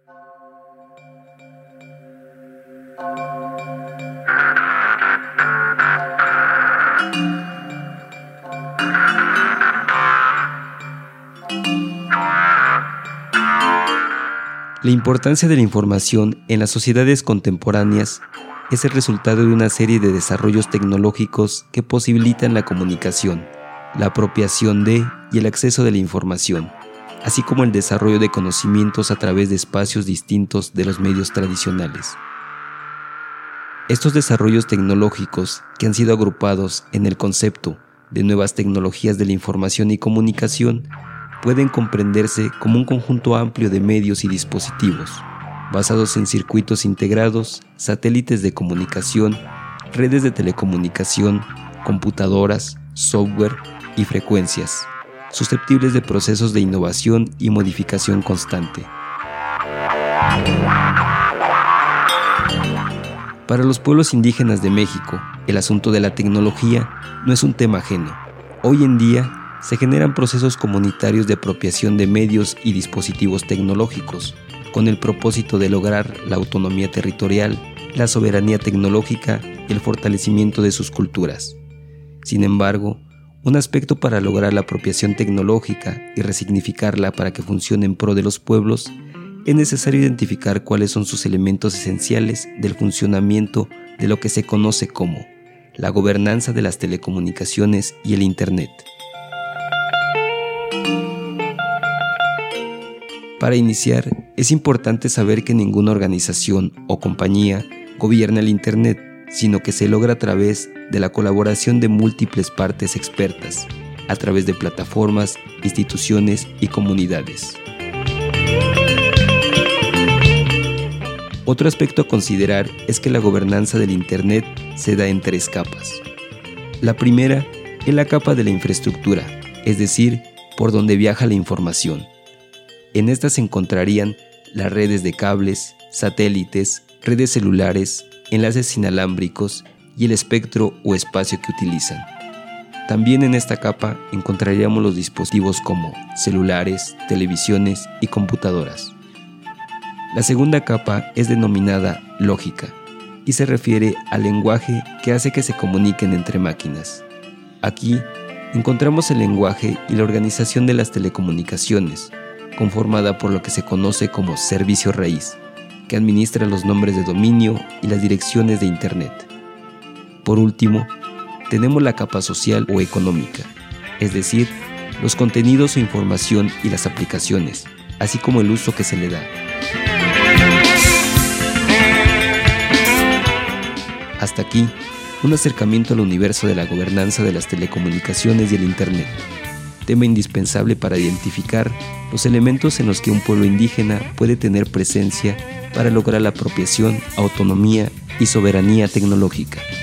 La importancia de la información en las sociedades contemporáneas es el resultado de una serie de desarrollos tecnológicos que posibilitan la comunicación, la apropiación de y el acceso de la información, así como el desarrollo de conocimientos a través de espacios distintos de los medios tradicionales. Estos desarrollos tecnológicos, que han sido agrupados en el concepto de nuevas tecnologías de la información y comunicación, pueden comprenderse como un conjunto amplio de medios y dispositivos, basados en circuitos integrados, satélites de comunicación, redes de telecomunicación, computadoras, software y frecuencias, susceptibles de procesos de innovación y modificación constante. Para los pueblos indígenas de México, el asunto de la tecnología no es un tema ajeno. Hoy en día, se generan procesos comunitarios de apropiación de medios y dispositivos tecnológicos, con el propósito de lograr la autonomía territorial, la soberanía tecnológica y el fortalecimiento de sus culturas. Sin embargo, un aspecto para lograr la apropiación tecnológica y resignificarla para que funcione en pro de los pueblos, es necesario identificar cuáles son sus elementos esenciales del funcionamiento de lo que se conoce como la gobernanza de las telecomunicaciones y el Internet. Para iniciar, es importante saber que ninguna organización o compañía gobierna el Internet, sino que se logra a través de la colaboración de múltiples partes expertas, a través de plataformas, instituciones y comunidades. Otro aspecto a considerar es que la gobernanza del Internet se da en 3 capas. La primera es la capa de la infraestructura, es decir, por donde viaja la información. En esta se encontrarían las redes de cables, satélites, redes celulares, enlaces inalámbricos y el espectro o espacio que utilizan. También en esta capa encontraríamos los dispositivos como celulares, televisiones y computadoras. La segunda capa es denominada lógica y se refiere al lenguaje que hace que se comuniquen entre máquinas. Aquí encontramos el lenguaje y la organización de las telecomunicaciones, conformada por lo que se conoce como servicio raíz, que administra los nombres de dominio y las direcciones de Internet. Por último, tenemos la capa social o económica, es decir, los contenidos o información y las aplicaciones, así como el uso que se le da. Hasta aquí, un acercamiento al universo de la gobernanza de las telecomunicaciones y el Internet, tema indispensable para identificar los elementos en los que un pueblo indígena puede tener presencia para lograr la apropiación, autonomía y soberanía tecnológica.